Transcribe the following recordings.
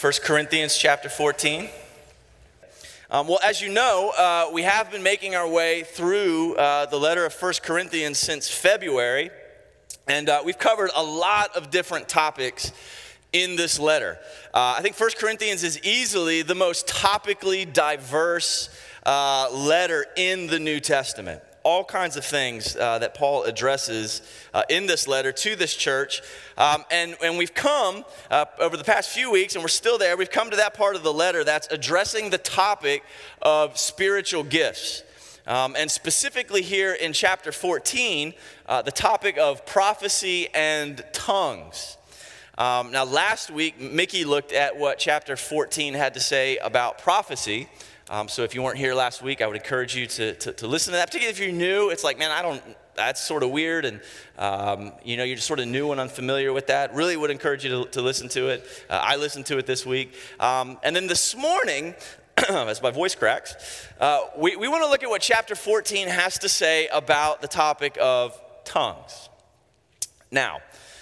1 Corinthians chapter 14. Well, as you know, we have been making our way through the letter of 1 Corinthians since February, and we've covered a lot of different topics in this letter. I think 1 Corinthians is easily the most topically diverse letter in the New Testament. All kinds of things that Paul addresses in this letter to this church. And we've come over the past few weeks, and we're still there, we've come to that part of the letter that's addressing the topic of spiritual gifts. And specifically here in chapter 14, the topic of prophecy and tongues. Now last week, Mickey looked at what chapter 14 had to say about prophecy. So if you weren't here last week, I would encourage you to listen to that. Particularly if you're new, it's like, man, that's sort of weird. And, you're just sort of new and unfamiliar with that. Really would encourage you to listen to it. I listened to it this week. And then this morning, as my voice cracks, we want to look at what chapter 14 has to say about the topic of tongues. Now,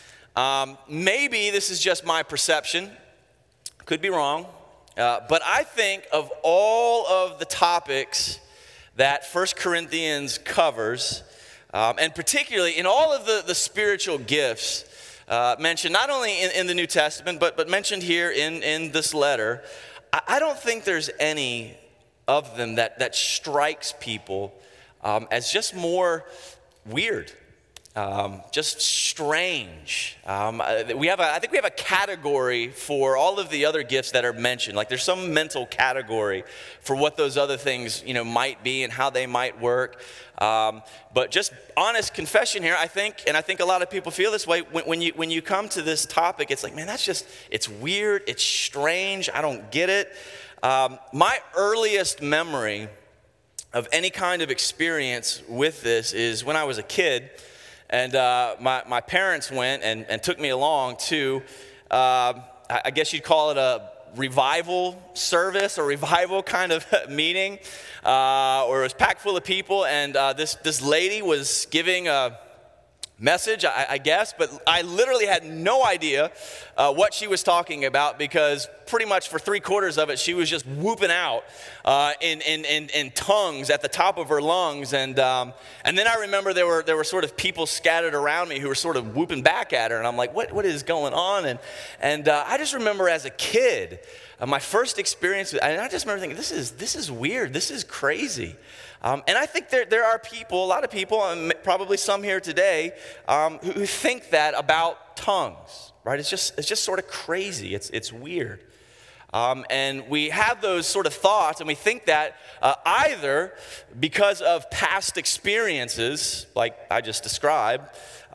maybe this is just my perception. Could be wrong. But I think of all of the topics that 1 Corinthians covers, and particularly in all of the spiritual gifts mentioned, not only in the New Testament, but mentioned here in this letter, I don't think there's any of them that strikes people as just more weird. Just strange. I think we have a category for all of the other gifts that are mentioned. Like there's some mental category for what those other things, might be and how they might work. But just honest confession here, I think a lot of people feel this way when you come to this topic. It's like, man, it's weird. It's strange. I don't get it. My earliest memory of any kind of experience with this is when I was a kid. And my parents went and took me along to, I guess you'd call it a revival service or revival kind of meeting, or it was packed full of people. And this lady was giving a message, I guess, but I literally had no idea what she was talking about, because pretty much for 3/4 of it, she was just whooping out in tongues at the top of her lungs, and then I remember there were sort of people scattered around me who were sort of whooping back at her, and I'm like, what is going on? And I just remember as a kid, my first experience, and I just remember thinking, this is weird, this is crazy. And I think there are people, a lot of people, probably some here today, who think that about tongues, right? It's just sort of crazy. It's weird. And we have those sort of thoughts, and we think that either because of past experiences, like I just described,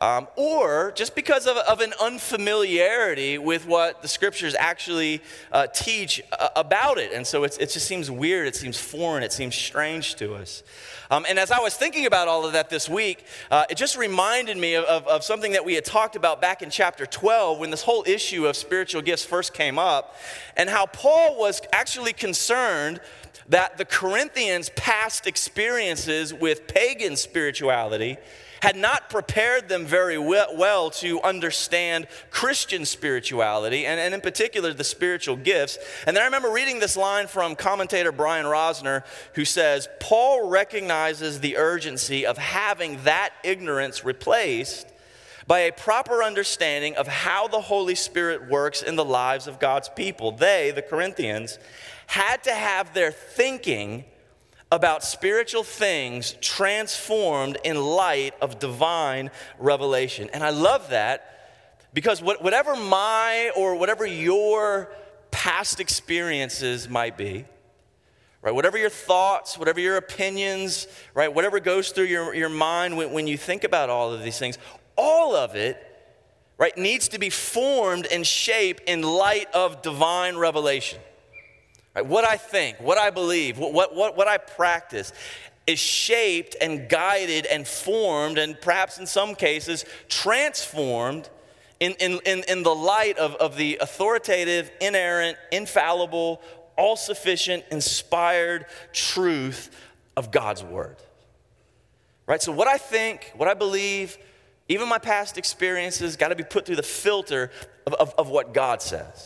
or just because of an unfamiliarity with what the scriptures actually teach about it. And so it just seems weird, it seems foreign, it seems strange to us. And as I was thinking about all of that this week, it just reminded me of something that we had talked about back in chapter 12 when this whole issue of spiritual gifts first came up, and how Paul was actually concerned that the Corinthians' past experiences with pagan spirituality had not prepared them very well to understand Christian spirituality, and in particular the spiritual gifts. And then I remember reading this line from commentator Brian Rosner, who says, Paul recognizes the urgency of having that ignorance replaced by a proper understanding of how the Holy Spirit works in the lives of God's people. They, the Corinthians, had to have their thinking about spiritual things transformed in light of divine revelation. And I love that, because whatever my or whatever your past experiences might be, right, whatever your thoughts, whatever your opinions, right, whatever goes through your mind when you think about all of these things, all of it, right, needs to be formed and shaped in light of divine revelation. What I think, what I believe, what I practice is shaped and guided and formed, and perhaps in some cases transformed in the light of the authoritative, inerrant, infallible, all-sufficient, inspired truth of God's word. Right? So what I think, what I believe, even my past experiences got to be put through the filter of what God says.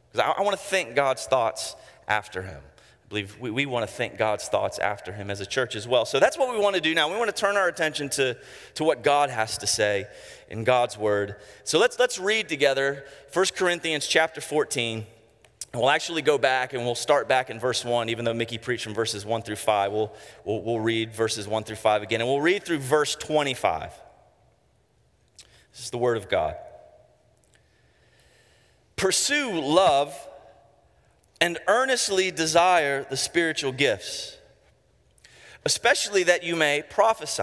Because I want to think God's thoughts after him. I believe we want to think God's thoughts after him as a church as well. So that's what we want to do now. We want to turn our attention to what God has to say in God's word. So let's read together 1 Corinthians chapter 14. And we'll actually go back and we'll start back in verse 1, even though Mickey preached from verses 1 through 5. We'll read verses 1 through 5 again, and we'll read through verse 25. This is the word of God. Pursue love and earnestly desire the spiritual gifts, especially that you may prophesy.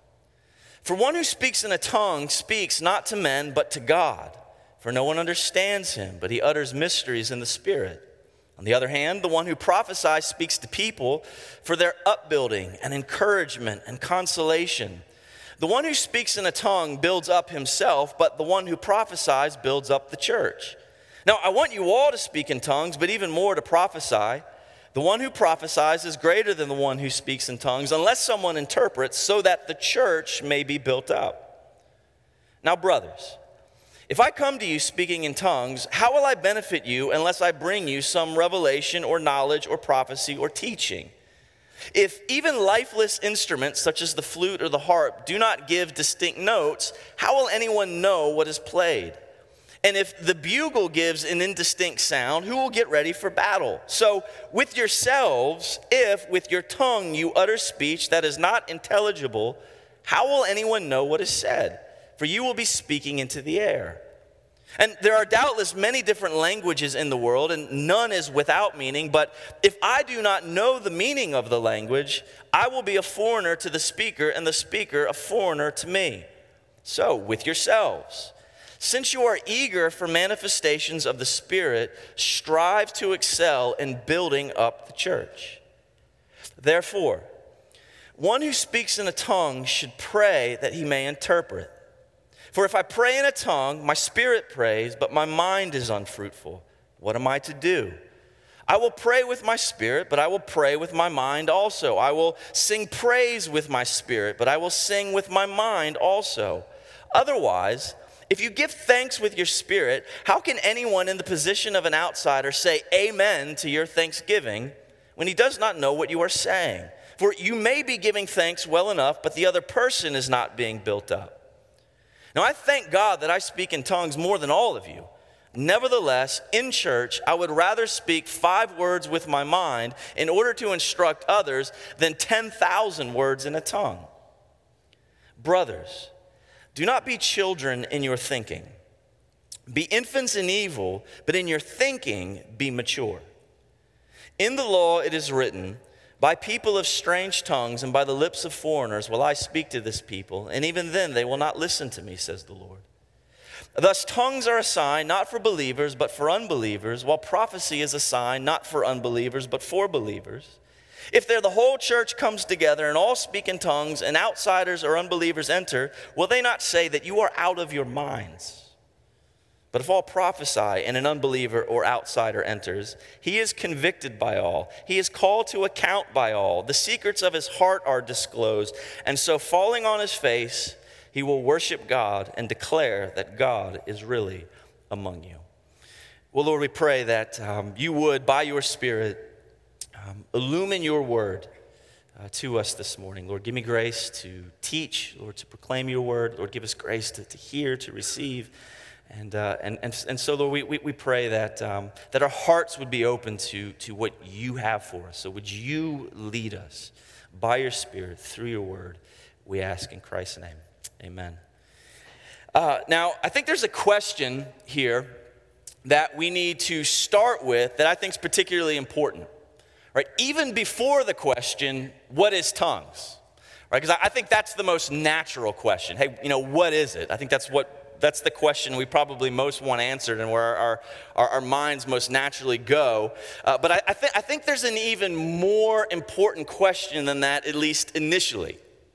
For one who speaks in a tongue speaks not to men but to God. For no one understands him, but he utters mysteries in the Spirit. On the other hand, the one who prophesies speaks to people for their upbuilding and encouragement and consolation. The one who speaks in a tongue builds up himself, but the one who prophesies builds up the church. Now, I want you all to speak in tongues, but even more to prophesy. The one who prophesies is greater than the one who speaks in tongues, unless someone interprets, so that the church may be built up. Now, brothers, if I come to you speaking in tongues, how will I benefit you unless I bring you some revelation or knowledge or prophecy or teaching? If even lifeless instruments such as the flute or the harp do not give distinct notes, how will anyone know what is played? And if the bugle gives an indistinct sound, who will get ready for battle? So with yourselves, if with your tongue you utter speech that is not intelligible, how will anyone know what is said? For you will be speaking into the air. And there are doubtless many different languages in the world, and none is without meaning. But if I do not know the meaning of the language, I will be a foreigner to the speaker, and the speaker a foreigner to me. So with yourselves, since you are eager for manifestations of the Spirit, strive to excel in building up the church. Therefore, one who speaks in a tongue should pray that he may interpret. For if I pray in a tongue, my spirit prays, but my mind is unfruitful. What am I to do? I will pray with my spirit, but I will pray with my mind also. I will sing praise with my spirit, but I will sing with my mind also. Otherwise, if you give thanks with your spirit, how can anyone in the position of an outsider say amen to your thanksgiving when he does not know what you are saying? For you may be giving thanks well enough, but the other person is not being built up. Now, I thank God that I speak in tongues more than all of you. Nevertheless, in church, I would rather speak 5 words with my mind in order to instruct others than 10,000 words in a tongue. Brothers, do not be children in your thinking. Be infants in evil, but in your thinking be mature. In the law it is written, by people of strange tongues and by the lips of foreigners will I speak to this people, and even then they will not listen to me, says the Lord. Thus tongues are a sign not for believers but for unbelievers, while prophecy is a sign not for unbelievers but for believers. If there the whole church comes together and all speak in tongues and outsiders or unbelievers enter, will they not say that you are out of your minds? But if all prophesy and an unbeliever or outsider enters, he is convicted by all. He is called to account by all. The secrets of his heart are disclosed. And so falling on his face, he will worship God and declare that God is really among you. Well, Lord, we pray that you would, by your Spirit, illumine your word to us this morning. Lord, give me grace to teach, Lord, to proclaim your word. Lord, give us grace to hear, to receive. And so, Lord, we pray that our hearts would be open to what you have for us. So would you lead us by your Spirit through your word, we ask in Christ's name. Amen. Now, I think there's a question here that we need to start with that I think is particularly important. Right? Even before the question, what is tongues? Right? Because I think that's the most natural question. Hey, what is it? I think that's the question we probably most want answered and where our minds most naturally go. But I think there's an even more important question than that, at least initially.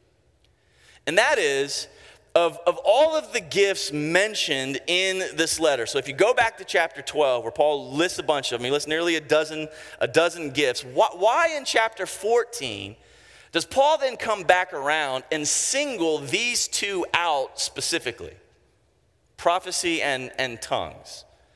And that is, of all of the gifts mentioned in this letter, so if you go back to chapter 12, where Paul lists a bunch of them, he lists nearly a dozen gifts. Why in chapter 14 does Paul then come back around and single these 2 out specifically? Prophecy and tongues.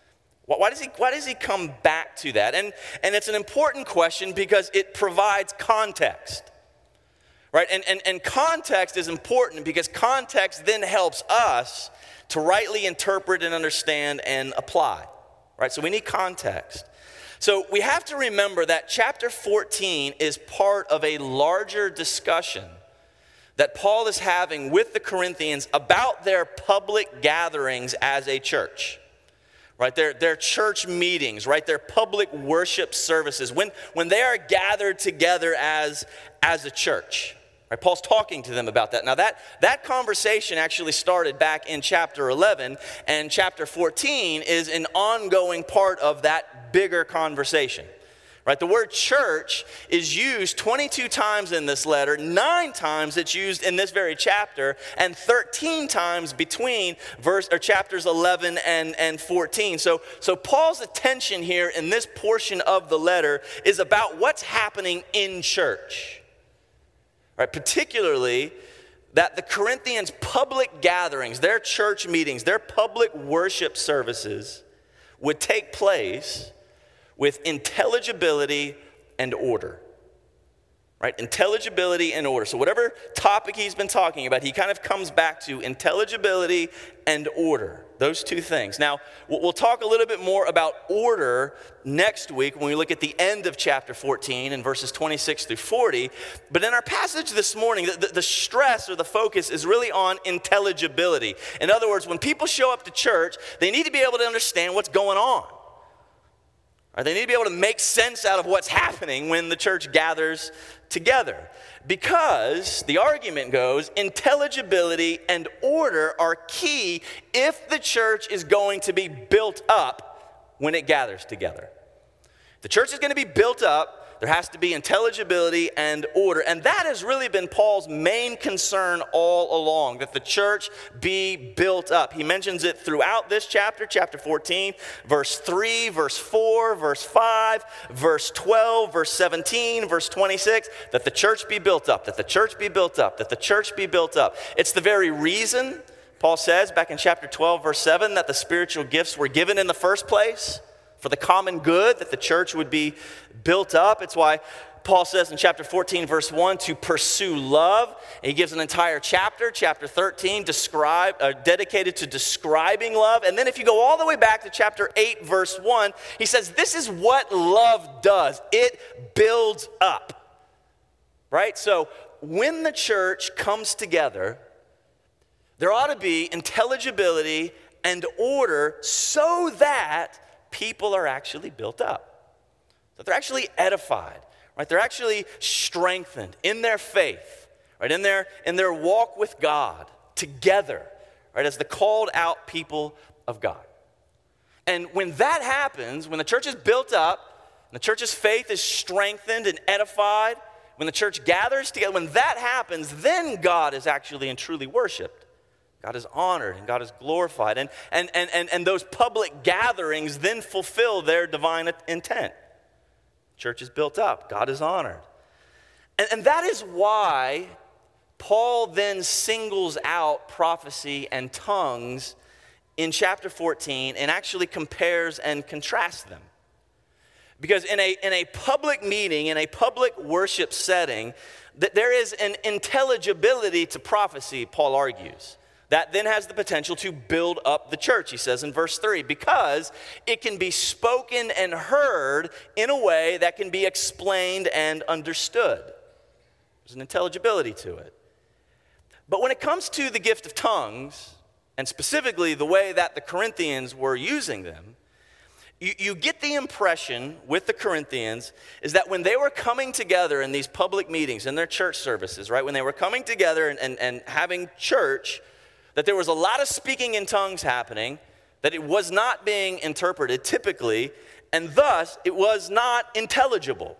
Why does he come back to that? And it's an important question because it provides context, right? And context is important because context then helps us to rightly interpret and understand and apply, right? So we need context. So we have to remember that chapter 14 is part of a larger discussion that Paul is having with the Corinthians about their public gatherings as a church. Right, their church meetings, right, their public worship services, when they are gathered together as a church. Right, Paul's talking to them about that. Now that conversation actually started back in chapter 11, and chapter 14 is an ongoing part of that bigger conversation. Right, the word church is used 22 times in this letter, 9 times it's used in this very chapter, and 13 times between chapters 11 and 14. So Paul's attention here in this portion of the letter is about what's happening in church. Right, particularly that the Corinthians' public gatherings, their church meetings, their public worship services would take place with intelligibility and order, right? Intelligibility and order. So whatever topic he's been talking about, he kind of comes back to intelligibility and order, those two things. Now, we'll talk a little bit more about order next week when we look at the end of chapter 14 in verses 26 through 40. But in our passage this morning, the stress or the focus is really on intelligibility. In other words, when people show up to church, they need to be able to understand what's going on. They need to be able to make sense out of what's happening when the church gathers together. Because, the argument goes, intelligibility and order are key if the church is going to be built up when it gathers together. The church is going to be built up. There has to be intelligibility and order. And that has really been Paul's main concern all along, that the church be built up. He mentions it throughout this chapter, chapter 14, verse 3, verse 4, verse 5, verse 12, verse 17, verse 26, that the church be built up, that the church be built up, that the church be built up. It's the very reason, Paul says back in chapter 12, verse 7, that the spiritual gifts were given in the first place, for the common good, that the church would be built up. It's why Paul says in chapter 14, verse 1, to pursue love. And he gives an entire chapter 13, dedicated to describing love. And then if you go all the way back to chapter 8, verse 1, he says this is what love does. It builds up. Right? So when the church comes together, there ought to be intelligibility and order so that people are actually built up, that they're actually edified, right? They're actually strengthened in their faith, right? In their walk with God together, right? As the called out people of God. And when that happens, when the church is built up, and the church's faith is strengthened and edified, when the church gathers together, when that happens, then God is actually and truly worshiped. God is honored and God is glorified. And those public gatherings then fulfill their divine intent. Church is built up. God is honored. And that is why Paul then singles out prophecy and tongues in chapter 14 and actually compares and contrasts them. Because in a public meeting, in a public worship setting, there is an intelligibility to prophecy, Paul argues. That then has the potential to build up the church, he says in verse 3, because it can be spoken and heard in a way that can be explained and understood. There's an intelligibility to it. But when it comes to the gift of tongues, and specifically the way that the Corinthians were using them, you get the impression with the Corinthians is that when they were coming together in these public meetings, in their church services, right, when they were coming together and having church, that there was a lot of speaking in tongues happening, that it was not being interpreted typically, and thus it was not intelligible.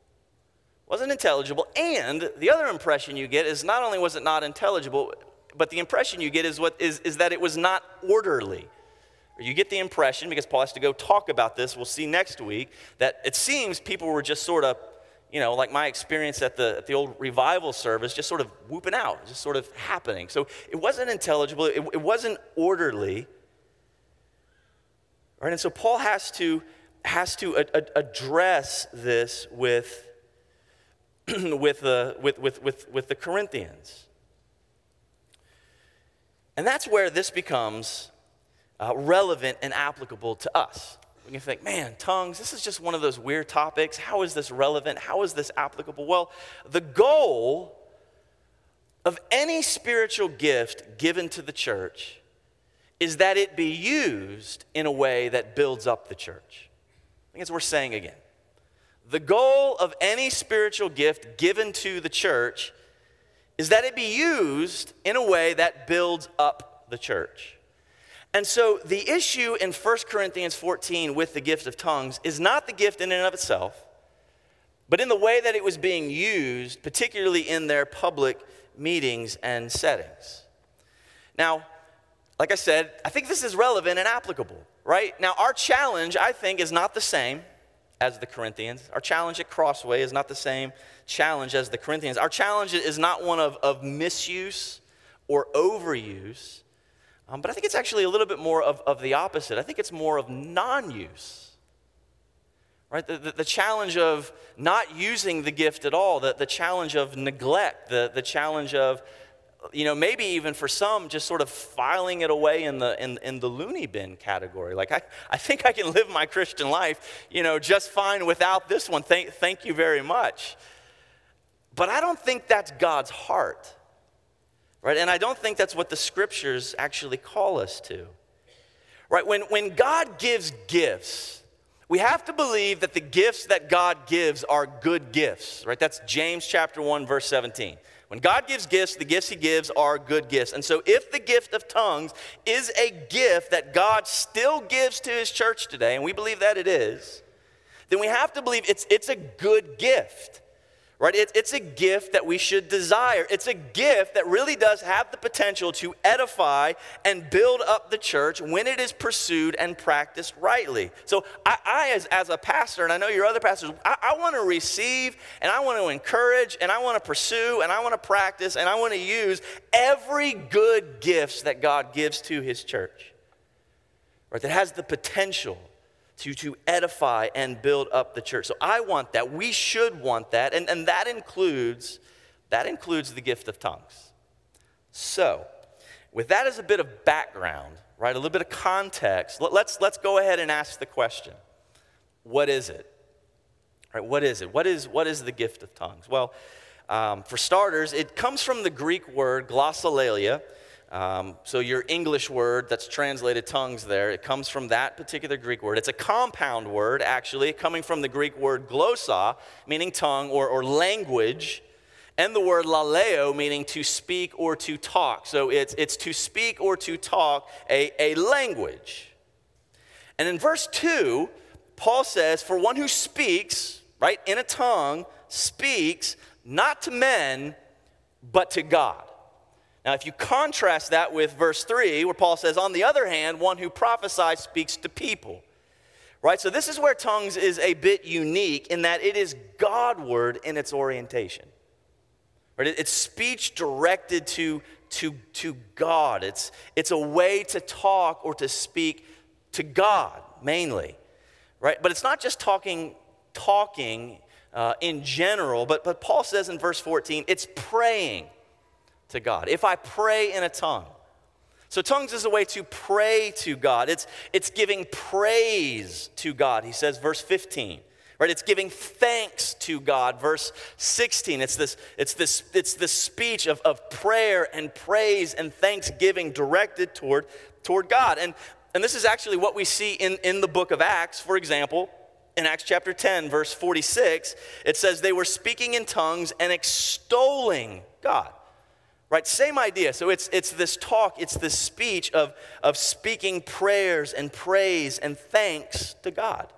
It wasn't intelligible, and the other impression you get is not only was it not intelligible, but the impression you get is that it was not orderly. You get the impression, because Paul has to go talk about this, we'll see next week, that it seems people were just sort of, like my experience at the old revival service, just sort of whooping out, just sort of happening. So it wasn't intelligible, it wasn't orderly. Right? And so Paul has to address this with the Corinthians. And that's where this becomes relevant and applicable to us. We can think, man, tongues, this is just one of those weird topics. How is this relevant? How is this applicable? Well, the goal of any spiritual gift given to the church is that it be used in a way that builds up the church. I think that's what we're saying again. The goal of any spiritual gift given to the church is that it be used in a way that builds up the church. And so the issue in 1 Corinthians 14 with the gift of tongues is not the gift in and of itself, but in the way that it was being used, particularly in their public meetings and settings. Now, like I said, I think this is relevant and applicable, right? Now, our challenge, I think, is not the same as the Corinthians. Our challenge at Crossway is not the same challenge as the Corinthians. Our challenge is not one of misuse or overuse, but I think it's actually a little bit more of the opposite. I think it's more of non-use, right? The challenge of not using the gift at all, the challenge of neglect, the challenge of, maybe even for some, just sort of filing it away in the loony bin category. Like, I think I can live my Christian life, just fine without this one. Thank you very much. But I don't think that's God's heart, right? And I don't think that's what the scriptures actually call us to, right? When God gives gifts, we have to believe that the gifts that God gives are good gifts, right? That's James chapter 1, verse 17. When God gives gifts, the gifts he gives are good gifts. And so if the gift of tongues is a gift that God still gives to his church today, and we believe that it is, then we have to believe it's a good gift, right? It's a gift that we should desire. It's a gift that really does have the potential to edify and build up the church when it is pursued and practiced rightly. So I as a pastor, and I know your other pastors, I want to receive, and I want to encourage, and I want to pursue, and I want to practice, and I want to use every good gift that God gives to his church, right? That has the potential to edify and build up the church. So I want that. We should want that. And that includes the gift of tongues. So with that as a bit of background, right, a little bit of context, let's go ahead and ask the question. What is it? Right, what is it? What is the gift of tongues? Well, for starters, it comes from the Greek word glossolalia. So your English word that's translated tongues there, it comes from that particular Greek word. It's a compound word, actually, coming from the Greek word glossa, meaning tongue or language, and the word laleo, meaning to speak or to talk. So it's to speak or to talk a language. And in verse 2, Paul says, for one who speaks, right, in a tongue, speaks not to men, but to God. Now, if you contrast that with verse 3, where Paul says, on the other hand, one who prophesies speaks to people, right? So this is where tongues is a bit unique in that it is Godward in its orientation, right? It's speech directed to God. It's a way to talk or to speak to God, mainly, right? But it's not just talking in general, but Paul says in verse 14, it's praying to God. If I pray in a tongue. So tongues is a way to pray to God. It's giving praise to God. He says, verse 15, right? It's giving thanks to God. Verse 16, it's this speech of prayer and praise and thanksgiving directed toward God. And this is actually what we see in the book of Acts. For example, in Acts chapter 10, verse 46, it says they were speaking in tongues and extolling God. Right, same idea. So it's this talk, it's this speech of speaking prayers and praise and thanks to God.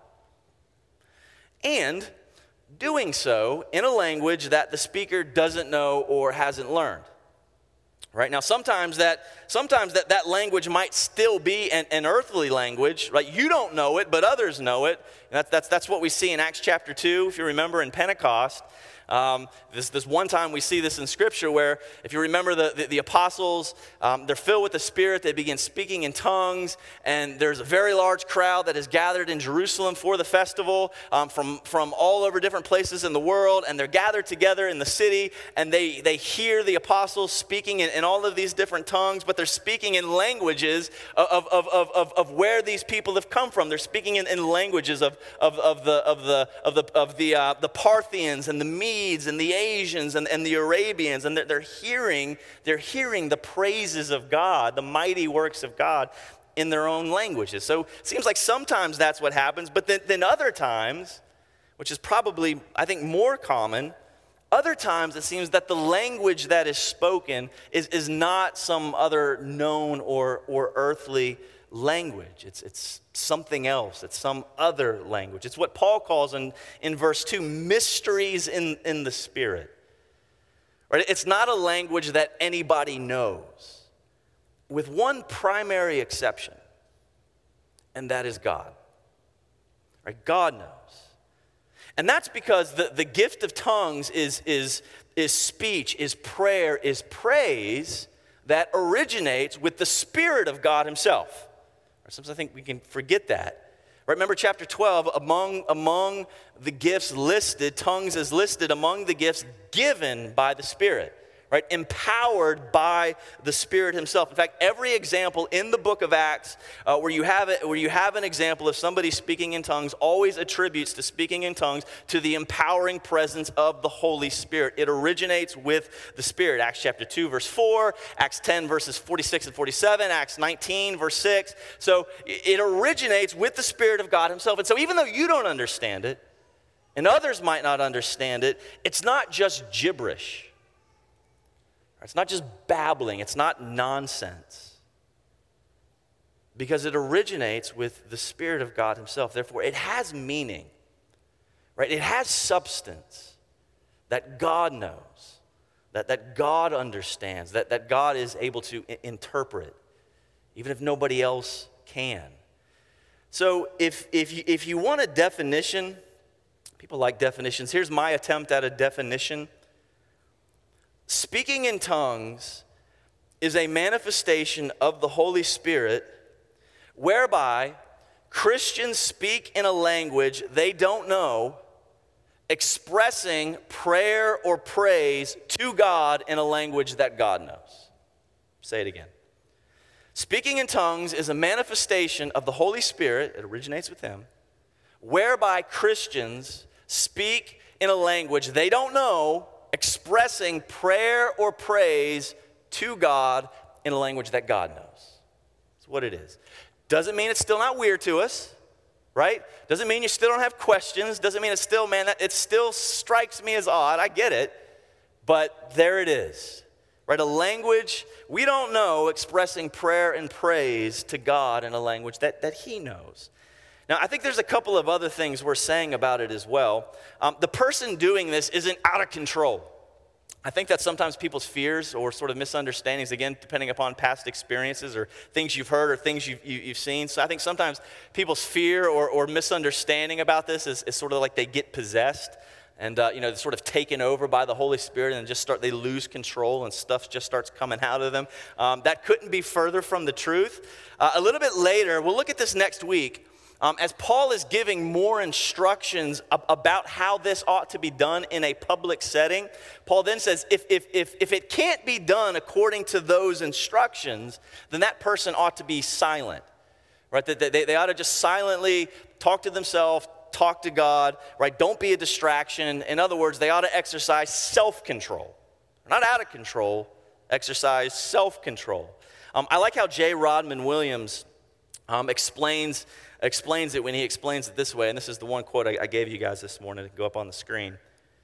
And doing so in a language that the speaker doesn't know or hasn't learned. Right now, sometimes that language might still be an earthly language, right? You don't know it, but others know it. And that's what we see in Acts chapter 2, if you remember, in Pentecost. This one time we see this in Scripture where, if you remember, the apostles, they're filled with the Spirit. They begin speaking in tongues, and there's a very large crowd that is gathered in Jerusalem for the festival from all over different places in the world, and they're gathered together in the city, and they hear the apostles speaking in all of these different tongues, but they're speaking in languages of where these people have come from. They're speaking in languages of the Parthians and the Medes and the Asians and the Arabians, and they're hearing the praises of God, the mighty works of God in their own languages. So it seems like sometimes that's what happens, but then other times, which is probably, I think, more common, other times it seems that the language that is spoken is not some other known or earthly language. It's something else. It's some other language. It's what Paul calls in verse 2, mysteries in the Spirit. Right? It's not a language that anybody knows, with one primary exception, and that is God. Right? God knows. And that's because the gift of tongues is speech, is prayer, is praise that originates with the Spirit of God himself. Sometimes I think we can forget that. Right, remember chapter 12, among the gifts listed, tongues is listed among the gifts given by the Spirit. Right, empowered by the Spirit himself. In fact, every example in the book of Acts where you have an example of somebody speaking in tongues always attributes to speaking in tongues to the empowering presence of the Holy Spirit. It originates with the Spirit. Acts chapter 2, verse 4, Acts 10, verses 46 and 47, Acts 19, verse 6. So it originates with the Spirit of God himself. And so even though you don't understand it, and others might not understand it, it's not just gibberish. It's not just babbling. It's not nonsense. Because it originates with the Spirit of God himself. Therefore, it has meaning. Right? It has substance that God knows, that God understands, that God is able to interpret, even if nobody else can. So if you want a definition, people like definitions. Here's my attempt at a definition. Speaking in tongues is a manifestation of the Holy Spirit whereby Christians speak in a language they don't know, expressing prayer or praise to God in a language that God knows. Say it again. Speaking in tongues is a manifestation of the Holy Spirit, it originates with him, whereby Christians speak in a language they don't know, expressing prayer or praise to God in a language that God knows. That's what it is. Doesn't mean it's still not weird to us, right? Doesn't mean you still don't have questions. Doesn't mean it's still, it still strikes me as odd. I get it. But there it is, right? A language we don't know expressing prayer and praise to God in a language that he knows. Now, I think there's a couple of other things we're saying about it as well. The person doing this isn't out of control. I think that sometimes people's fears or sort of misunderstandings, again, depending upon past experiences or things you've heard or things you've seen. So I think sometimes people's fear or misunderstanding about this is sort of like they get possessed and sort of taken over by the Holy Spirit and they lose control and stuff just starts coming out of them. That couldn't be further from the truth. A little bit later, we'll look at this next week. As Paul is giving more instructions about how this ought to be done in a public setting, Paul then says, if it can't be done according to those instructions, then that person ought to be silent, right? They ought to just silently talk to themselves, talk to God, right? Don't be a distraction. In other words, they ought to exercise self-control. They're not out of control, exercise self-control. I like how J. Rodman Williams explains it when he explains it this way, and this is the one quote I gave you guys this morning to go up on the screen.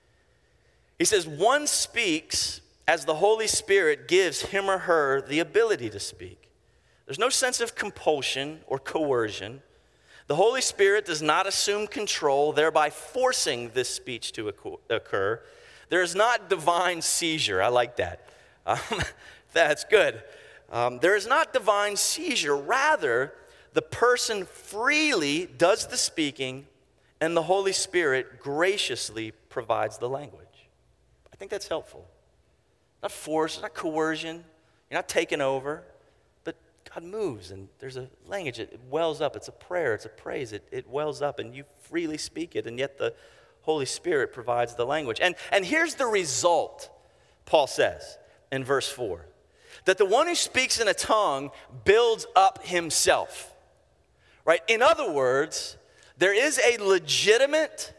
He says, one speaks as the Holy Spirit gives him or her the ability to speak. There's no sense of compulsion or coercion. The Holy Spirit does not assume control, thereby forcing this speech to occur. There is not divine seizure. I like that. That's good. There is not divine seizure. Rather, the person freely does the speaking, and the Holy Spirit graciously provides the language. I think that's helpful. Not force, not coercion. You're not taking over. But God moves, and there's a language. It wells up. It's a prayer. It's a praise. It wells up, and you freely speak it, and yet the Holy Spirit provides the language. And here's the result, Paul says in verse 4. That the one who speaks in a tongue builds up himself. Right? In other words, there is a legitimate,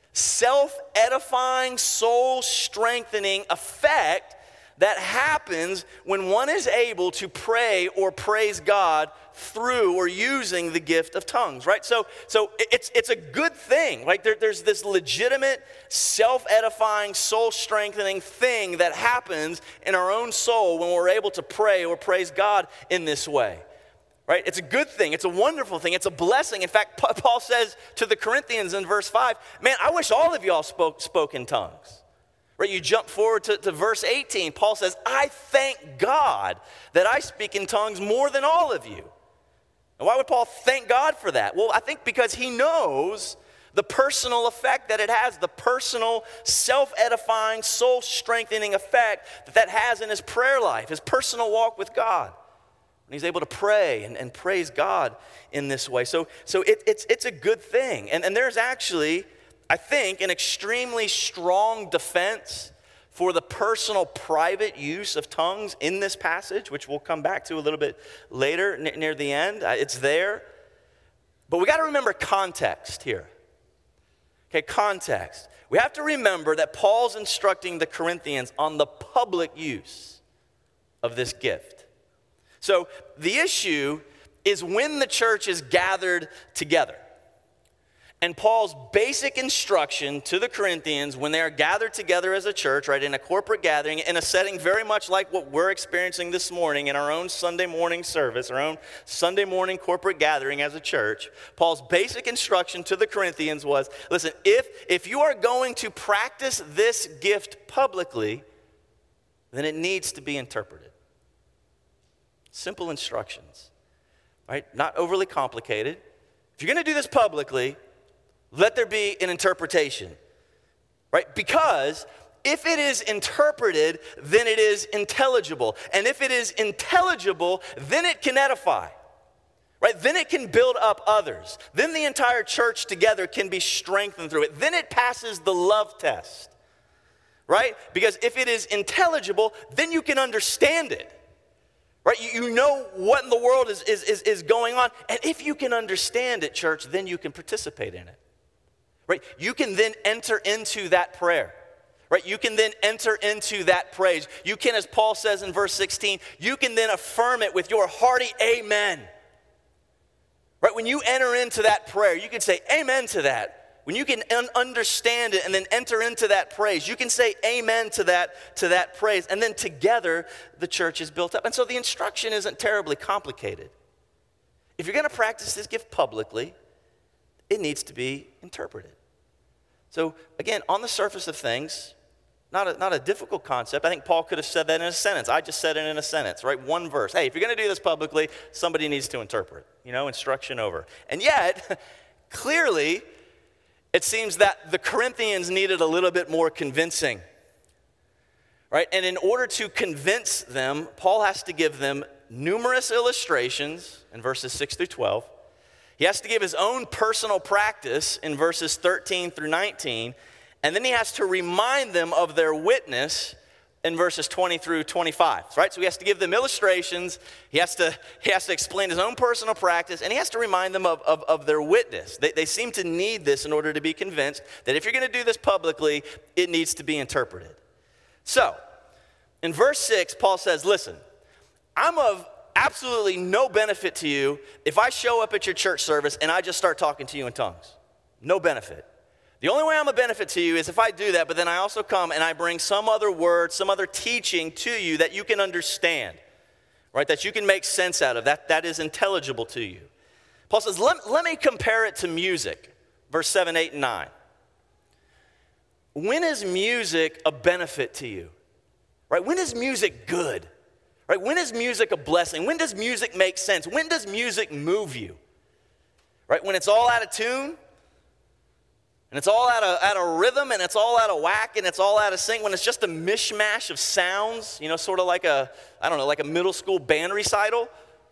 self-edifying, soul-strengthening effect that happens when one is able to pray or praise God through or using the gift of tongues, right? So it's a good thing, right? There's this legitimate, self-edifying, soul-strengthening thing that happens in our own soul when we're able to pray or praise God in this way. Right? It's a good thing. It's a wonderful thing. It's a blessing. In fact, Paul says to the Corinthians in verse 5, man, I wish all of y'all spoke in tongues. Right? You jump forward to verse 18. Paul says, I thank God that I speak in tongues more than all of you. And why would Paul thank God for that? Well, I think because he knows the personal effect that it has, the personal, self-edifying, soul-strengthening effect that has in his prayer life, his personal walk with God. And he's able to pray and praise God in this way. So it's a good thing. And there's actually, I think, an extremely strong defense for the personal, private use of tongues in this passage, which we'll come back to a little bit later near the end. It's there. But we got to remember context here. Okay, context. We have to remember that Paul's instructing the Corinthians on the public use of this gift. So the issue is when the church is gathered together. And Paul's basic instruction to the Corinthians when they are gathered together as a church, right, in a corporate gathering, in a setting very much like what we're experiencing this morning in our own Sunday morning service, our own Sunday morning corporate gathering as a church, Paul's basic instruction to the Corinthians was, listen, if you are going to practice this gift publicly, then it needs to be interpreted. Simple instructions, right? Not overly complicated. If you're going to do this publicly, let there be an interpretation, right? Because if it is interpreted, then it is intelligible. And if it is intelligible, then it can edify, right? Then it can build up others. Then the entire church together can be strengthened through it. Then it passes the love test, right? Because if it is intelligible, then you can understand it. Right, you know what in the world is going on. And if you can understand it, church, then you can participate in it. Right, you can then enter into that prayer. Right, you can then enter into that praise. You can, as Paul says in verse 16, you can then affirm it with your hearty amen. Right, when you enter into that prayer, you can say amen to that. When you can understand it and then enter into that praise, you can say amen to that praise. And then together, the church is built up. And so the instruction isn't terribly complicated. If you're going to practice this gift publicly, it needs to be interpreted. So again, on the surface of things, not a difficult concept. I think Paul could have said that in a sentence. I just said it in a sentence, right? One verse. Hey, if you're going to do this publicly, somebody needs to interpret. Instruction over. And yet, clearly, it seems that the Corinthians needed a little bit more convincing, right? And in order to convince them, Paul has to give them numerous illustrations in verses 6 through 12. He has to give his own personal practice in verses 13 through 19. And then he has to remind them of their witness in verses 20 through 25, right? So he has to give them illustrations, he has to explain his own personal practice, and he has to remind them of their witness. They seem to need this in order to be convinced that if you're going to do this publicly, it needs to be interpreted. So, in verse 6, Paul says, listen, I'm of absolutely no benefit to you if I show up at your church service and I just start talking to you in tongues. No benefit. The only way I'm a benefit to you is if I do that, but then I also come and I bring some other word, some other teaching to you that you can understand, right? That you can make sense out of, that is intelligible to you. Paul says, let me compare it to music, verse 7, 8, and 9. When is music a benefit to you? Right? When is music good? Right? When is music a blessing? When does music make sense? When does music move you? Right? When it's all out of tune, and it's all out of rhythm, and it's all out of whack, and it's all out of sync, when it's just a mishmash of sounds, sort of like a middle school band recital,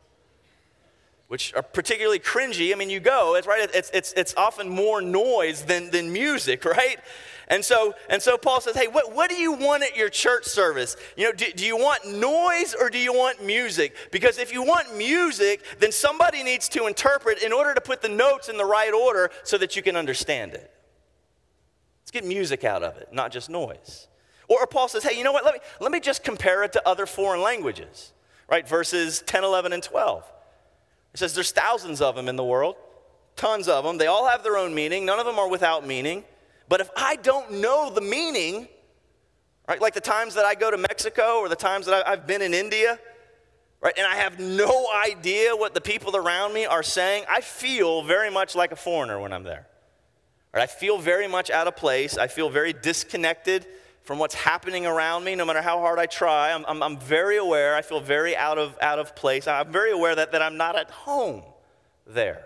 which are particularly cringy. I mean, you go, it's right, it's often more noise than music, right? And so Paul says, hey, what do you want at your church service? Do you want noise or do you want music? Because if you want music, then somebody needs to interpret in order to put the notes in the right order so that you can understand it. Let's get music out of it, not just noise. Or Paul says, hey, you know what? Let me just compare it to other foreign languages, right? Verses 10, 11, and 12. It says there's thousands of them in the world, tons of them. They all have their own meaning. None of them are without meaning. But if I don't know the meaning, right, like the times that I go to Mexico or the times that I've been in India, right, and I have no idea what the people around me are saying, I feel very much like a foreigner when I'm there. Right, I feel very much out of place. I feel very disconnected from what's happening around me, no matter how hard I try. I'm very aware. I feel very out of place. I'm very aware that I'm not at home there.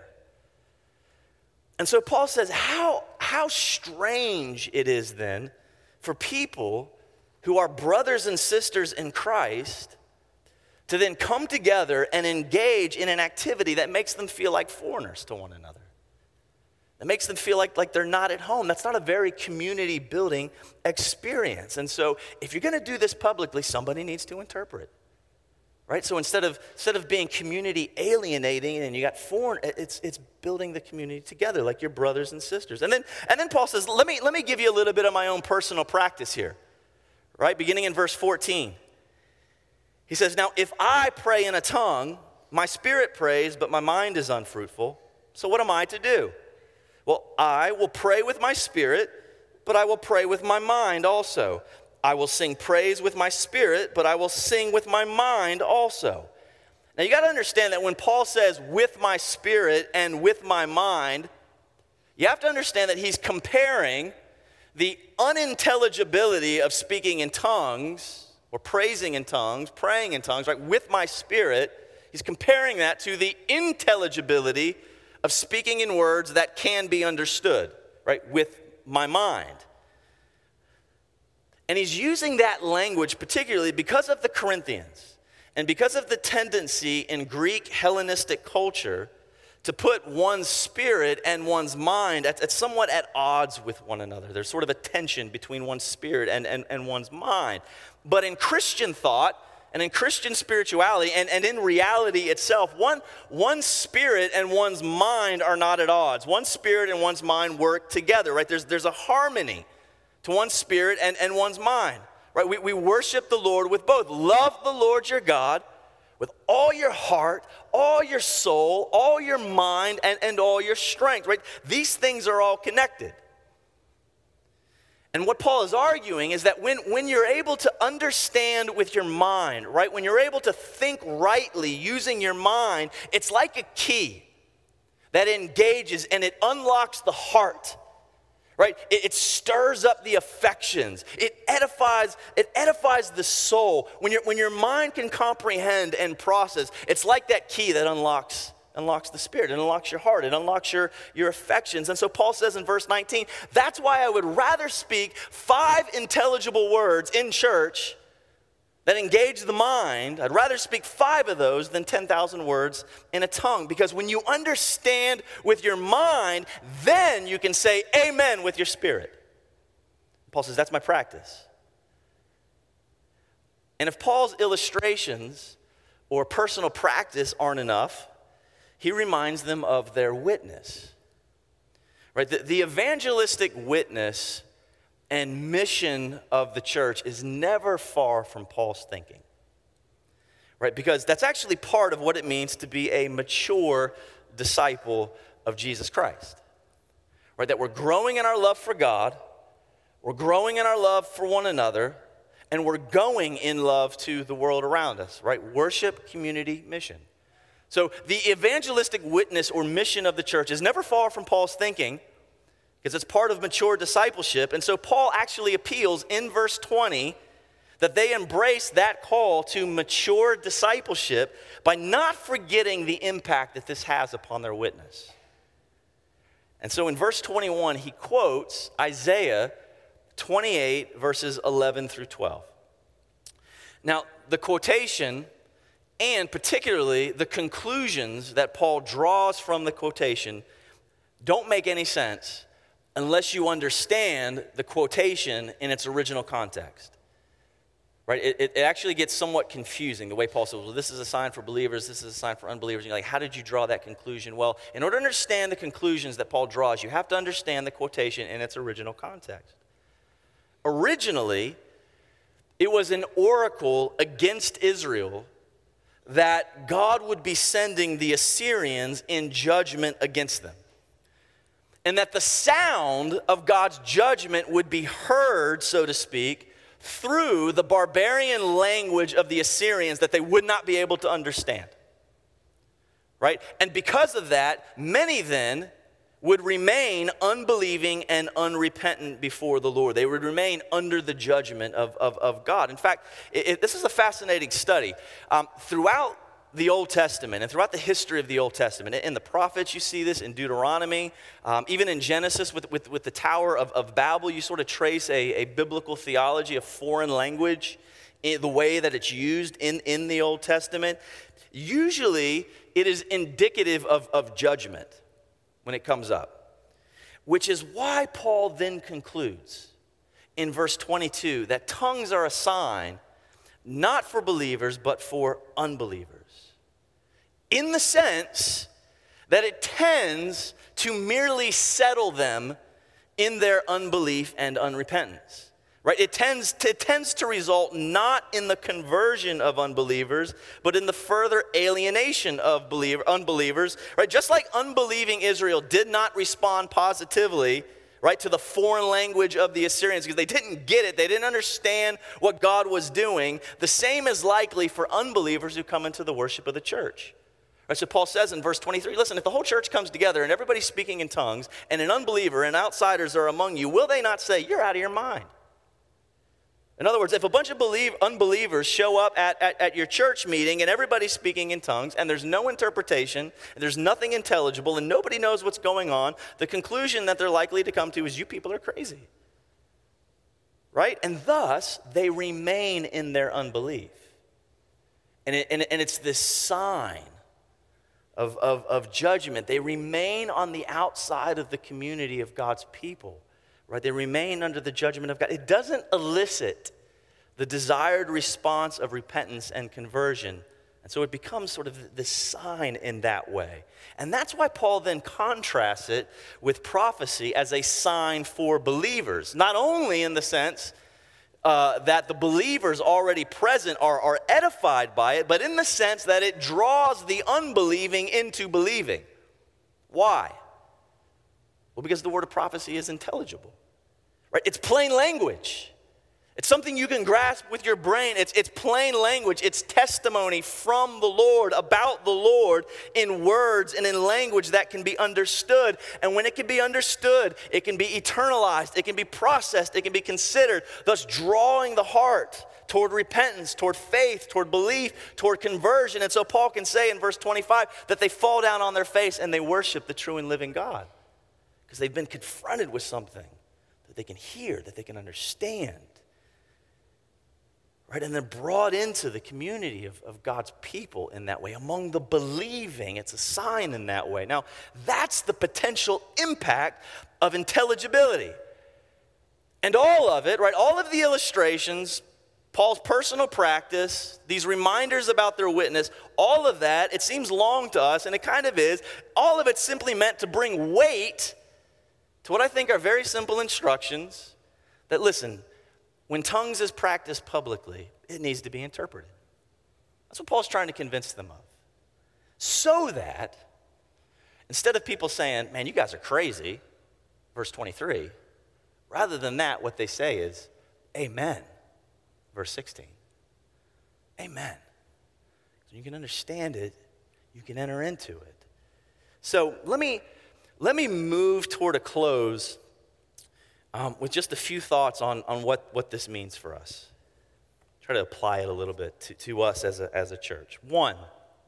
And so Paul says, how strange it is then for people who are brothers and sisters in Christ to then come together and engage in an activity that makes them feel like foreigners to one another. It makes them feel like they're not at home. That's not a very community-building experience. And so if you're going to do this publicly, somebody needs to interpret. Right? So instead of being community alienating and you got foreign, it's building the community together like your brothers and sisters. And then Paul says, let me give you a little bit of my own personal practice here. Right? Beginning in verse 14. He says, now if I pray in a tongue, my spirit prays, but my mind is unfruitful. So what am I to do? Well, I will pray with my spirit, but I will pray with my mind also. I will sing praise with my spirit, but I will sing with my mind also. Now, you got to understand that when Paul says with my spirit and with my mind, you have to understand that he's comparing the unintelligibility of speaking in tongues or praising in tongues, praying in tongues, right, with my spirit. He's comparing that to the intelligibility of speaking in words that can be understood, right, with my mind. And he's using that language particularly because of the Corinthians and because of the tendency in Greek Hellenistic culture to put one's spirit and one's mind somewhat at odds with one another. There's sort of a tension between one's spirit and one's mind. But in Christian thought, and in Christian spirituality, and in reality itself, one spirit and one's mind are not at odds. One spirit and one's mind work together, right? There's a harmony to one's spirit and one's mind, right? We worship the Lord with both. Love the Lord your God with all your heart, all your soul, all your mind, and all your strength, right? These things are all connected. And what Paul is arguing is that when you're able to understand with your mind, right, when you're able to think rightly using your mind, it's like a key that engages and it unlocks the heart, right? It stirs up the affections. It edifies the soul. When your mind can comprehend and process, it's like that key that unlocks the spirit, it unlocks your heart, it unlocks your affections. And so Paul says in verse 19, that's why I would rather speak 5 intelligible words in church that engage the mind. I'd rather speak 5 of those than 10,000 words in a tongue. Because when you understand with your mind, then you can say amen with your spirit. Paul says, that's my practice. And if Paul's illustrations or personal practice aren't enough, he reminds them of their witness, right? The evangelistic witness and mission of the church is never far from Paul's thinking, right? Because that's actually part of what it means to be a mature disciple of Jesus Christ, right? That we're growing in our love for God, we're growing in our love for one another, and we're going in love to the world around us, right? Worship, community, mission. So the evangelistic witness or mission of the church is never far from Paul's thinking because it's part of mature discipleship. And so Paul actually appeals in verse 20 that they embrace that call to mature discipleship by not forgetting the impact that this has upon their witness. And so in verse 21, he quotes Isaiah 28, verses 11 through 12. Now, the quotation, and particularly the conclusions that Paul draws from the quotation, don't make any sense unless you understand the quotation in its original context. Right? It actually gets somewhat confusing, the way Paul says, well, this is a sign for believers, this is a sign for unbelievers. And you're like, how did you draw that conclusion? Well, in order to understand the conclusions that Paul draws, you have to understand the quotation in its original context. Originally, it was an oracle against Israel that God would be sending the Assyrians in judgment against them. And that the sound of God's judgment would be heard, so to speak, through the barbarian language of the Assyrians that they would not be able to understand. Right? And because of that, many then would remain unbelieving and unrepentant before the Lord. They would remain under the judgment of God. In fact, this is a fascinating study. Throughout the Old Testament and throughout the history of the Old Testament, in the prophets you see this, in Deuteronomy, even in Genesis with the Tower of Babel, you sort of trace a biblical theology of foreign language, in the way that it's used in the Old Testament. Usually it is indicative of judgment when it comes up, which is why Paul then concludes in verse 22 that tongues are a sign not for believers but for unbelievers. In the sense that it tends to merely settle them in their unbelief and unrepentance. Right? It tends to result not in the conversion of unbelievers, but in the further alienation of unbelievers. Right? Just like unbelieving Israel did not respond positively, right, to the foreign language of the Assyrians because they didn't get it, they didn't understand what God was doing, the same is likely for unbelievers who come into the worship of the church. Right, so Paul says in verse 23, listen, if the whole church comes together and everybody's speaking in tongues and an unbeliever and outsiders are among you, will they not say, you're out of your mind? In other words, if a bunch of unbelievers show up at your church meeting and everybody's speaking in tongues and there's no interpretation, and there's nothing intelligible and nobody knows what's going on, the conclusion that they're likely to come to is you people are crazy. Right? And thus, they remain in their unbelief. And it's this sign of judgment. They remain on the outside of the community of God's people, right? They remain under the judgment of God. It doesn't elicit the desired response of repentance and conversion. And so it becomes sort of this sign in that way. And that's why Paul then contrasts it with prophecy as a sign for believers, not only in the sense that the believers already present are edified by it, but in the sense that it draws the unbelieving into believing. Why? Well, because the word of prophecy is intelligible. Right? It's plain language. It's something you can grasp with your brain. It's plain language. It's testimony from the Lord, about the Lord, in words and in language that can be understood. And when it can be understood, it can be eternalized, it can be processed, it can be considered, thus drawing the heart toward repentance, toward faith, toward belief, toward conversion. And so Paul can say in verse 25 that they fall down on their face and they worship the true and living God because they've been confronted with something that they can hear, that they can understand. Right? And they're brought into the community of God's people in that way. Among the believing, it's a sign in that way. Now, that's the potential impact of intelligibility. And all of it, right, all of the illustrations, Paul's personal practice, these reminders about their witness, all of that, it seems long to us, and it kind of is, all of it's simply meant to bring weight to what I think are very simple instructions that, listen, when tongues is practiced publicly, it needs to be interpreted. That's what Paul's trying to convince them of. So that instead of people saying, man, you guys are crazy, verse 23, rather than that, what they say is, amen, verse 16. Amen. So you can understand it, you can enter into it. So let me move toward a close with just a few thoughts on what this means for us. Try to apply it a little bit to us as a church. One,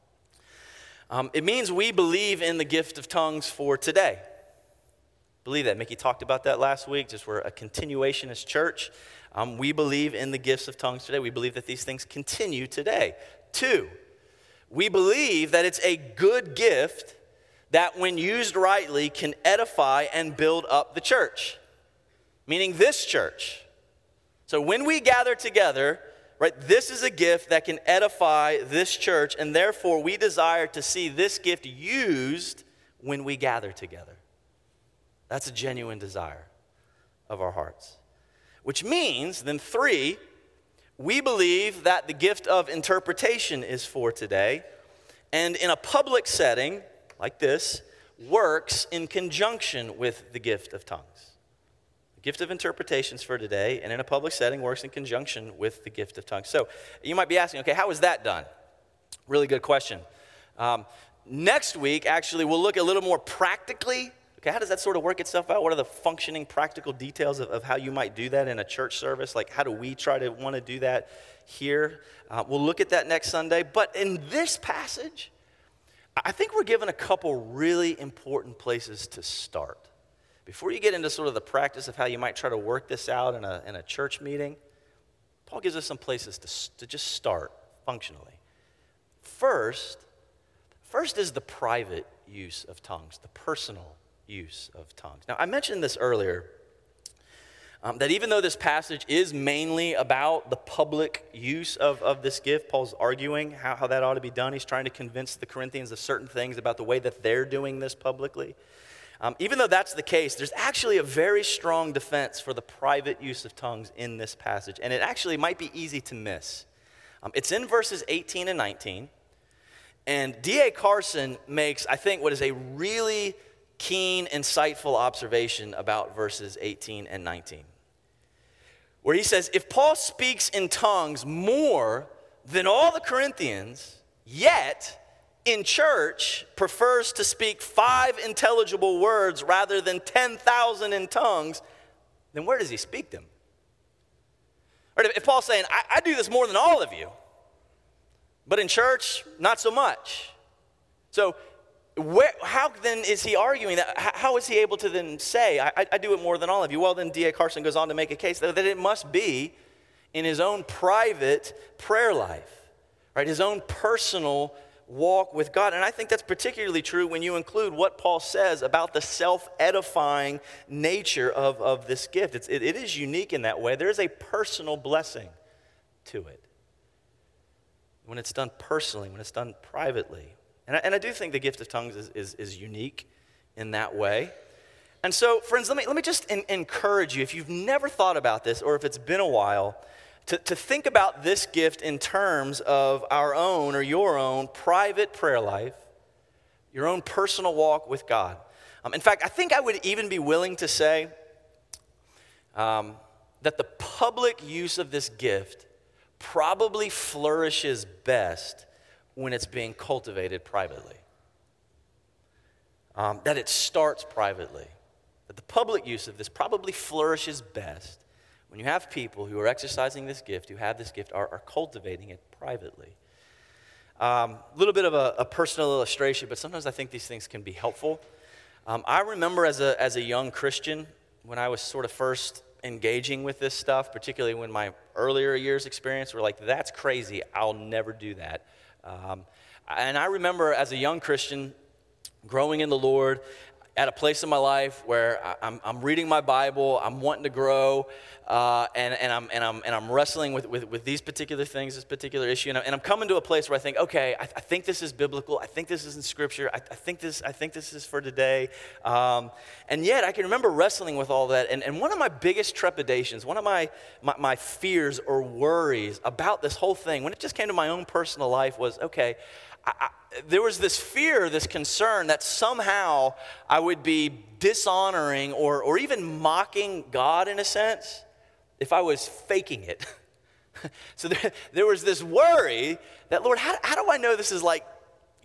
it means we believe in the gift of tongues for today. Believe that. Mickey talked about that last week. Just we're a continuationist church. We believe in the gifts of tongues today. We believe that these things continue today. Two, we believe that it's a good gift that when used rightly can edify and build up the church, meaning this church. So when we gather together, right, this is a gift that can edify this church, and therefore we desire to see this gift used when we gather together. That's a genuine desire of our hearts. Which means, then three, we believe that the gift of interpretation is for today, and in a public setting like this, works in conjunction with the gift of tongues. The gift of interpretations for today, and in a public setting, works in conjunction with the gift of tongues. So you might be asking, okay, how is that done? Really good question. Next week, actually, we'll look a little more practically. Okay, how does that sort of work itself out? What are the functioning practical details of how you might do that in a church service? Like, how do we try to want to do that here? We'll look at that next Sunday. But in this passage, I think we're given a couple really important places to start. Before you get into sort of the practice of how you might try to work this out in a church meeting, Paul gives us some places to just start functionally. First is the private use of tongues, the personal use of tongues. Now, I mentioned this earlier, that even though this passage is mainly about the public use of this gift, Paul's arguing how that ought to be done. He's trying to convince the Corinthians of certain things about the way that they're doing this publicly. Even though that's the case, there's actually a very strong defense for the private use of tongues in this passage, and it actually might be easy to miss. It's in verses 18 and 19, and D.A. Carson makes, I think, what is a really keen, insightful observation about verses 18 and 19, where he says, if Paul speaks in tongues more than all the Corinthians, yet in church prefers to speak 5 intelligible words rather than 10,000 in tongues, then where does he speak them? Or if Paul's saying, I do this more than all of you, but in church, not so much. So how then is he arguing that? How is he able to then say, I do it more than all of you? Well, then D.A. Carson goes on to make a case that it must be in his own private prayer life, right? His own personal walk with God. And I think that's particularly true when you include what Paul says about the self-edifying nature of this gift. It is unique in that way. There is a personal blessing to it when it's done personally, when it's done privately. And I do think the gift of tongues is unique in that way. And so, friends, let me just encourage you, if you've never thought about this or if it's been a while, to think about this gift in terms of our own or your own private prayer life, your own personal walk with God. In fact, I think I would even be willing to say that the public use of this gift probably flourishes best when it's being cultivated privately. That it starts privately. That the public use of this probably flourishes best when you have people who are exercising this gift, who have this gift, are cultivating it privately. A little bit of a personal illustration, but sometimes I think these things can be helpful. I remember as a young Christian, when I was sort of first engaging with this stuff, particularly when my earlier years experience were like, that's crazy, I'll never do that. And I remember as a young Christian growing in the Lord at a place in my life where I'm reading my Bible, I'm wanting to grow, and I'm wrestling with these particular things, this particular issue, and I'm coming to a place where I think, okay, I think this is biblical, I think this is in Scripture, I think this is for today, and yet I can remember wrestling with all that, and one of my biggest trepidations, one of my fears or worries about this whole thing, when it just came to my own personal life, was okay. There was this fear, this concern that somehow I would be dishonoring or even mocking God in a sense if I was faking it. So there was this worry that, Lord, how do I know this is like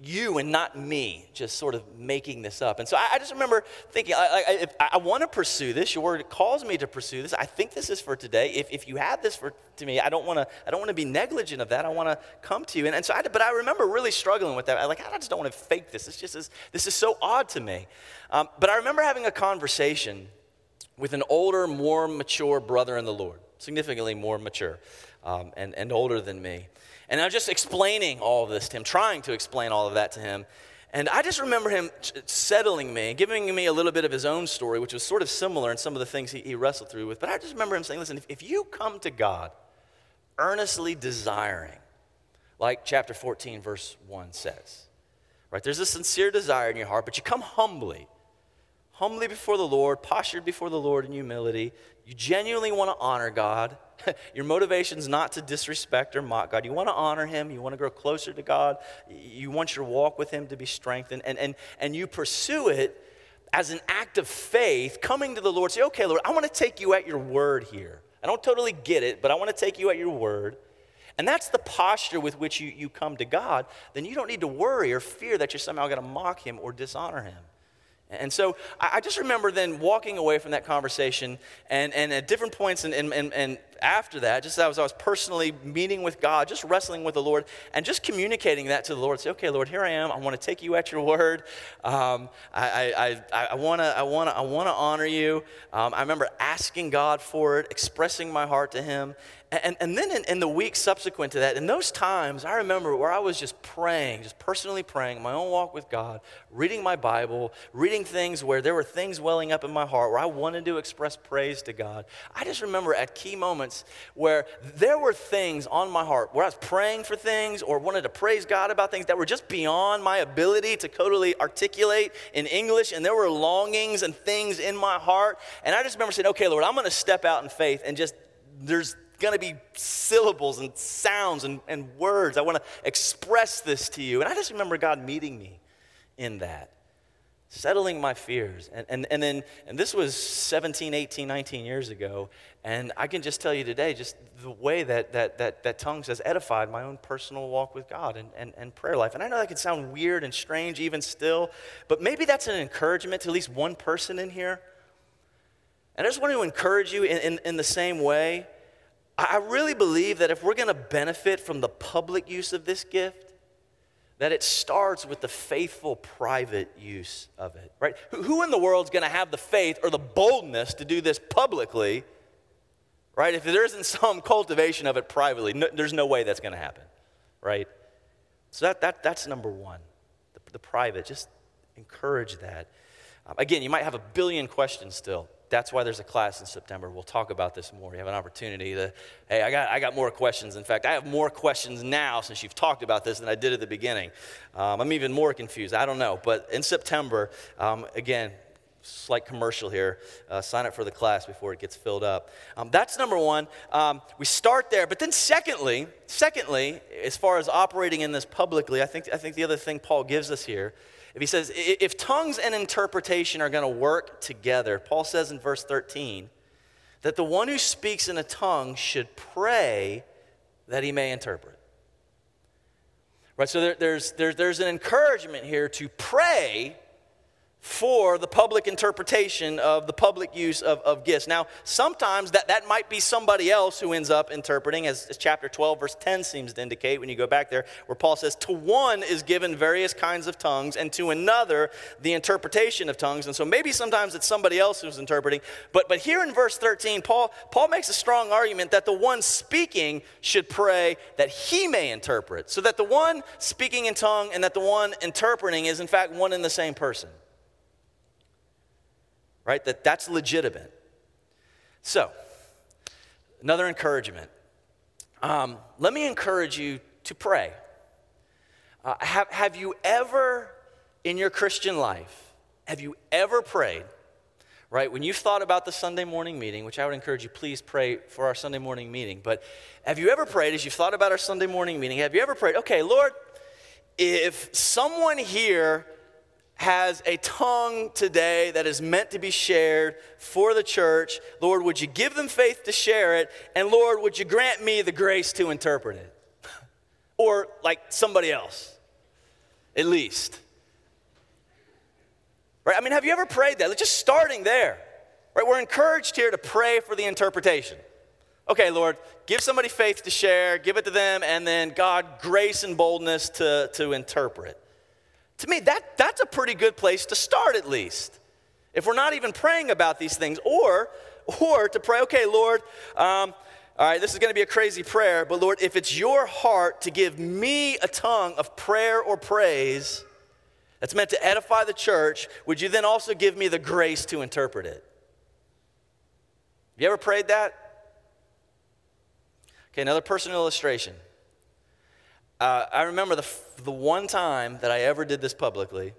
you and not me just sort of making this up. And so I just remember thinking, I want to pursue this. Your word calls me to pursue this. I think this is for today. If you have this to me, I don't want to be negligent of that. I want to come to you. And so but I remember really struggling with that. I just don't want to fake this. This is so odd to me. But I remember having a conversation with an older, more mature brother in the Lord, significantly more mature and older than me. And I was just explaining all of this to him, trying to explain all of that to him. And I just remember him settling me, giving me a little bit of his own story, which was sort of similar in some of the things he wrestled through with. But I just remember him saying, listen, if you come to God earnestly desiring, like chapter 14, verse 1 says, right? There's a sincere desire in your heart, but you come humbly before the Lord, postured before the Lord in humility. You genuinely want to honor God. Your motivation's not to disrespect or mock God. You want to honor him. You want to grow closer to God. You want your walk with him to be strengthened. And you pursue it as an act of faith, coming to the Lord. Say, okay, Lord, I want to take you at your word here. I don't totally get it, but I want to take you at your word. And that's the posture with which you come to God. Then you don't need to worry or fear that you're somehow going to mock him or dishonor him. And so I just remember then walking away from that conversation and at different points and after that, just as I was personally meeting with God, just wrestling with the Lord and just communicating that to the Lord. Say, okay, Lord, here I am. I want to take you at your word. I want to honor you. I remember asking God for it, expressing my heart to him. And then in the weeks subsequent to that, in those times, I remember where I was just praying, just personally praying, my own walk with God, reading my Bible, reading things where there were things welling up in my heart where I wanted to express praise to God. I just remember at key moments where there were things on my heart where I was praying for things or wanted to praise God about things that were just beyond my ability to totally articulate in English. And there were longings and things in my heart. And I just remember saying, okay, Lord, I'm going to step out in faith and just, there's going to be syllables and sounds and words. I want to express this to you. And I just remember God meeting me in that, settling my fears. And this was 17, 18, 19 years ago. And I can just tell you today, just the way that tongues has edified my own personal walk with God and prayer life. And I know that can sound weird and strange even still, but maybe that's an encouragement to at least one person in here. And I just want to encourage you in the same way. I really believe that if we're going to benefit from the public use of this gift, that it starts with the faithful private use of it, right? Who in the world is going to have the faith or the boldness to do this publicly, right? If there isn't some cultivation of it privately, there's no way that's going to happen, right? So that's number one, the private. Just encourage that. Again, you might have a billion questions still. That's why there's a class in September. We'll talk about this more. You have an opportunity to, hey, I got more questions. In fact, I have more questions now since you've talked about this than I did at the beginning. I'm even more confused. I don't know. But in September, again, slight commercial here. Sign up for the class before it gets filled up. That's number one. We start there. But then secondly, as far as operating in this publicly, I think the other thing Paul gives us here, if he says, if tongues and interpretation are going to work together, Paul says in verse 13, that the one who speaks in a tongue should pray that he may interpret. Right, so there's an encouragement here to pray for the public interpretation of the public use of gifts. Now, sometimes that might be somebody else who ends up interpreting, as chapter 12, verse 10 seems to indicate when you go back there, where Paul says, to one is given various kinds of tongues, and to another the interpretation of tongues. And so maybe sometimes it's somebody else who's interpreting. But here in verse 13, Paul makes a strong argument that the one speaking should pray that he may interpret, so that the one speaking in tongue and that the one interpreting is in fact one and the same person. Right, that's legitimate. So, another encouragement. Let me encourage you to pray. Have you ever, in your Christian life, have you ever prayed, right, when you've thought about the Sunday morning meeting, which I would encourage you, please pray for our Sunday morning meeting, but have you ever prayed, as you've thought about our Sunday morning meeting, have you ever prayed, okay, Lord, if someone here has a tongue today that is meant to be shared for the church, Lord, would you give them faith to share it? And Lord, would you grant me the grace to interpret it? Or like somebody else? at least. Right? I mean, have you ever prayed that? Like, just starting there. Right? We're encouraged here to pray for the interpretation. Okay, Lord, give somebody faith to share, give it to them, and then God, grace and boldness to interpret. To me, that's a pretty good place to start, at least. If we're not even praying about these things, or to pray, okay, Lord, all right, this is going to be a crazy prayer, but Lord, if it's your heart to give me a tongue of prayer or praise that's meant to edify the church, would you then also give me the grace to interpret it? Have you ever prayed that? Okay, another personal illustration. I remember the one time that I ever did this publicly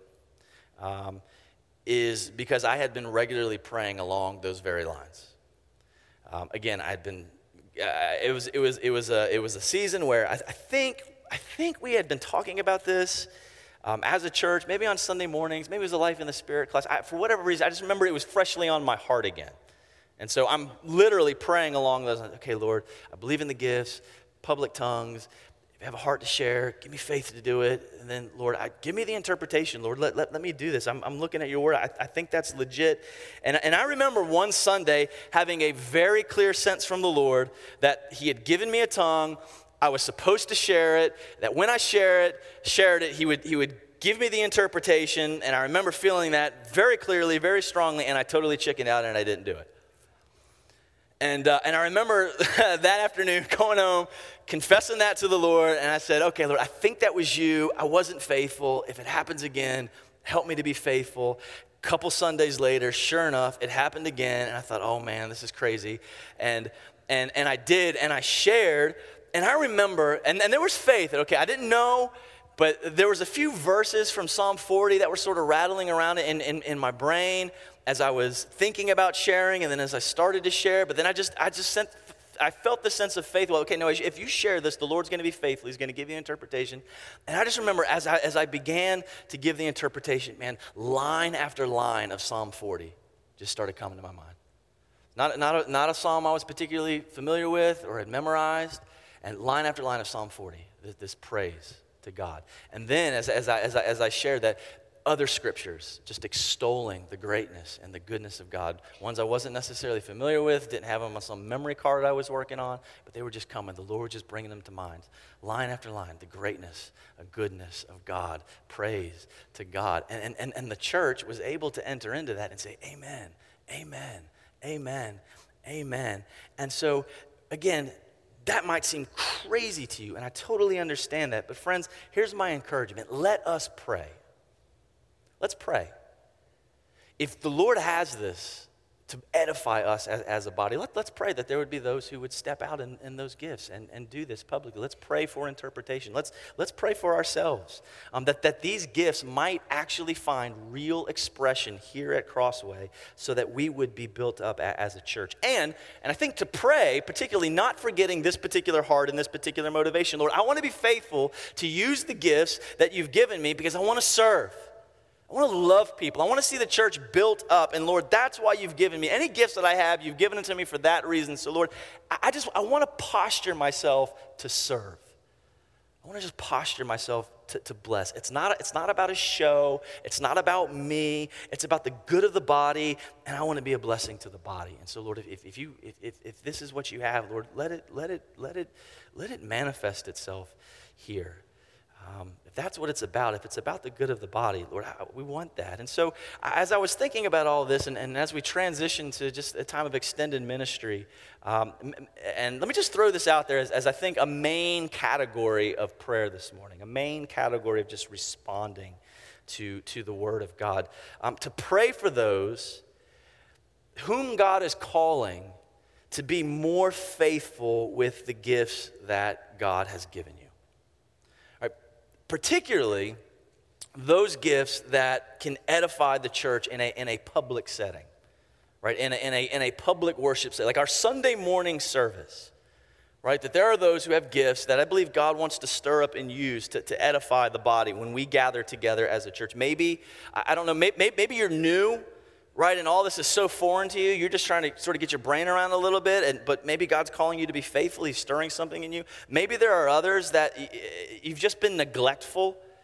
is because I had been regularly praying along those very lines. Again, I'd been. It was a season where I think we had been talking about this as a church, maybe on Sunday mornings, maybe it was a Life in the Spirit class. For whatever reason, I just remember it was freshly on my heart again. And so I'm literally praying along those lines. Okay, Lord, I believe in the gifts, public tongues. If you have a heart to share, give me faith to do it. And then, Lord, give me the interpretation. Lord, let me do this. I'm looking at your word. I think that's legit. And I remember one Sunday having a very clear sense from the Lord that he had given me a tongue. I was supposed to share it. That when I shared it, he would give me the interpretation. And I remember feeling that very clearly, very strongly, and I totally chickened out and I didn't do it. And I remember that afternoon going home, confessing that to the Lord, and I said, okay, Lord, I think that was you. I wasn't faithful. If it happens again, help me to be faithful. A couple Sundays later, sure enough, it happened again, and I thought, oh man, this is crazy. And I did, and I shared, and I remember, and there was faith. Okay, I didn't know, but there was a few verses from Psalm 40 that were sort of rattling around in my brain as I was thinking about sharing, and then as I started to share, but then I felt the sense of faith. Well, okay, no, if you share this, the Lord's going to be faithful. He's going to give you interpretation. And I just remember as I began to give the interpretation, man, line after line of Psalm 40 just started coming to my mind. Not a psalm I was particularly familiar with or had memorized, and line after line of Psalm 40, this praise to God. And then as I shared that, other scriptures just extolling the greatness and the goodness of God. Ones I wasn't necessarily familiar with, didn't have them on some memory card I was working on, but they were just coming. The Lord just bringing them to mind. Line after line, the greatness, the goodness of God. Praise to God. And the church was able to enter into that and say, amen, amen, amen, amen. And so, again, that might seem crazy to you, and I totally understand that. But friends, here's my encouragement. Let us pray. Let's pray. If the Lord has this to edify us as a body, let's pray that there would be those who would step out in those gifts and do this publicly. Let's pray for interpretation. Let's pray for ourselves, that these gifts might actually find real expression here at Crossway so that we would be built up as a church. And I think to pray, particularly not forgetting this particular heart and this particular motivation. Lord, I want to be faithful to use the gifts that you've given me because I want to serve. I want to love people. I want to see the church built up. And Lord, that's why you've given me. Any gifts that I have, you've given it to me for that reason. So Lord, I want to posture myself to serve. I want to just posture myself to bless. It's not about a show. It's not about me. It's about the good of the body. And I want to be a blessing to the body. And so Lord, if this is what you have, Lord, let it manifest itself here. If that's what it's about, if it's about the good of the body, Lord, we want that. And so as I was thinking about all this, and as we transition to just a time of extended ministry, and let me just throw this out there as I think a main category of prayer this morning, a main category of just responding to the Word of God, to pray for those whom God is calling to be more faithful with the gifts that God has given you. Particularly those gifts that can edify the church in a public setting, right? In a public worship setting, like our Sunday morning service, right? That there are those who have gifts that I believe God wants to stir up and use to edify the body when we gather together as a church. Maybe, I don't know, maybe you're new, right? And all this is so foreign to you. You're just trying to sort of get your brain around a little bit, but maybe God's calling you to be faithful. He's stirring something in you. Maybe there are others that you've just been neglectful,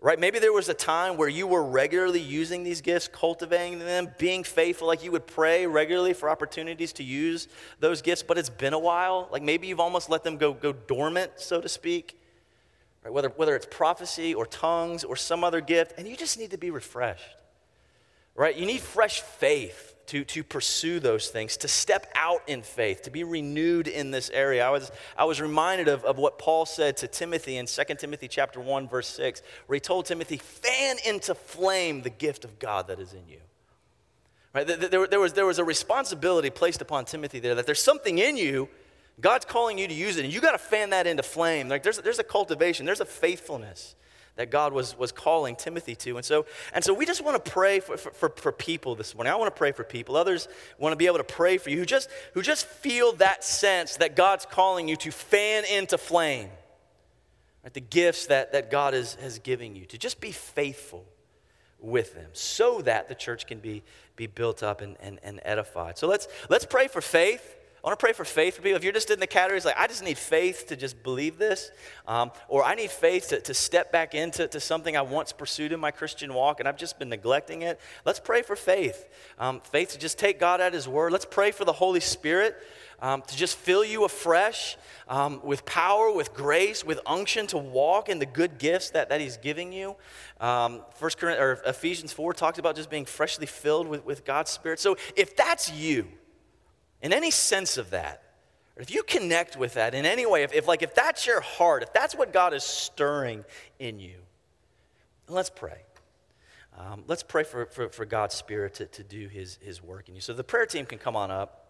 right? Maybe there was a time where you were regularly using these gifts, cultivating them, being faithful, like you would pray regularly for opportunities to use those gifts, but it's been a while. Like maybe you've almost let them go dormant, so to speak, right? Whether it's prophecy or tongues or some other gift, and you just need to be refreshed, right? You need fresh faith to pursue those things, to step out in faith, to be renewed in this area. I was reminded of what Paul said to Timothy in 2 Timothy chapter 1, verse 6, where he told Timothy, fan into flame the gift of God that is in you. Right? There was a responsibility placed upon Timothy there, that there's something in you, God's calling you to use it, and you got to fan that into flame. Like there's a cultivation, there's a faithfulness that God was calling Timothy to. And so we just want to pray for people this morning. I want to pray for people. Others want to be able to pray for you who just feel that sense that God's calling you to fan into flame, right? The gifts that God has given you, to just be faithful with them so that the church can be built up and edified. So let's pray for faith. I want to pray for faith for people. If you're just in the categories like, I just need faith to just believe this, or I need faith to step back into something I once pursued in my Christian walk and I've just been neglecting it, let's pray for faith. Faith to just take God at his word. Let's pray for the Holy Spirit to just fill you afresh with power, with grace, with unction to walk in the good gifts that he's giving you. Ephesians 4 talks about just being freshly filled with God's Spirit. So if that's you, in any sense of that, or if you connect with that in any way, if that's your heart, if that's what God is stirring in you, let's pray. Let's pray for God's Spirit to do his work in you. So the prayer team can come on up.